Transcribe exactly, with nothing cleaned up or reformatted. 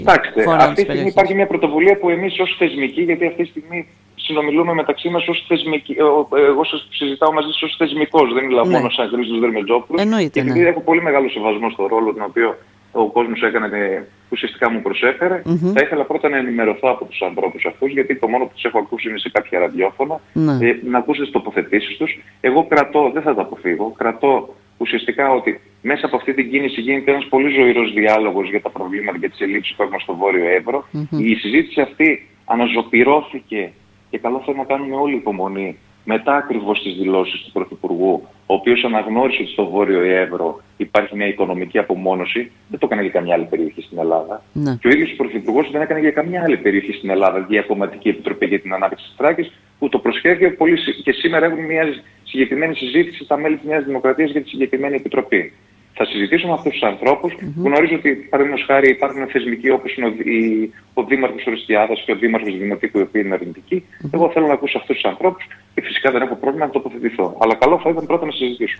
Κοιτάξτε, αυτή τη στιγμή υπάρχει μια πρωτοβουλία που εμείς ως θεσμικοί, γιατί αυτή τη στιγμή συνομιλούμε μεταξύ μας ως θεσμικοί, εγώ συζητάω μαζί σας ως θεσμικός, δεν μιλάω ναι. μόνο σαν Χρήστος Δερμετζόπουλος. Εννοείται, και επειδή ναι. έχω πολύ μεγάλο σεβασμό στον ρόλο τον οποίο ο κόσμος έκανε, ουσιαστικά μου προσέφερε, mm-hmm. θα ήθελα πρώτα να ενημερωθώ από τους ανθρώπους αυτούς, γιατί το μόνο που τους έχω ακούσει είναι σε κάποια ραδιόφωνα, ναι. ε, να ακούσω τις τοποθετήσεις τους. Εγώ κρατώ, δεν θα τα αποφύγω, κρατώ ουσιαστικά ότι μέσα από αυτή την κίνηση γίνεται ένας πολύ ζωηρός διάλογος για τα προβλήματα και τις ελλείψεις που έχουμε στο Βόρειο Εύρο. Mm-hmm. Η συζήτηση αυτή αναζωπυρώθηκε και καλό θέλω να κάνουμε όλη υπομονή μετά ακριβώς τις δηλώσεις του Πρωθυπουργού, ο οποίος αναγνώρισε ότι στο Βόρειο Εύρο υπάρχει μια οικονομική απομόνωση, δεν το έκανε για καμιά άλλη περιοχή στην Ελλάδα. Ναι. Και ο ίδιος ο Πρωθυπουργός δεν έκανε για καμιά άλλη περιοχή στην Ελλάδα, Διακομματική Επιτροπή για την Ανάπτυξη της Θράκης, που το προσχέδιο πολύ και σήμερα έχουμε μια συγκεκριμένη συζήτηση στα μέλη της Νέας Δημοκρατίας για τη συγκεκριμένη επιτροπή. Θα συζητήσω με αυτούς τους ανθρώπους mm-hmm. που γνωρίζω ότι παραδείγματος χάρη υπάρχουν θεσμικοί όπως είναι ο, η, ο Δήμαρχος Ορεστιάδας και ο Δήμαρχος Δημοτικού, οι οποίοι είναι αρνητικοί. Mm-hmm. Εγώ θέλω να ακούσω αυτούς τους ανθρώπους και φυσικά δεν έχω πρόβλημα να τοποθετηθώ. Αλλά καλό θα ήταν πρώτα να συζητήσω.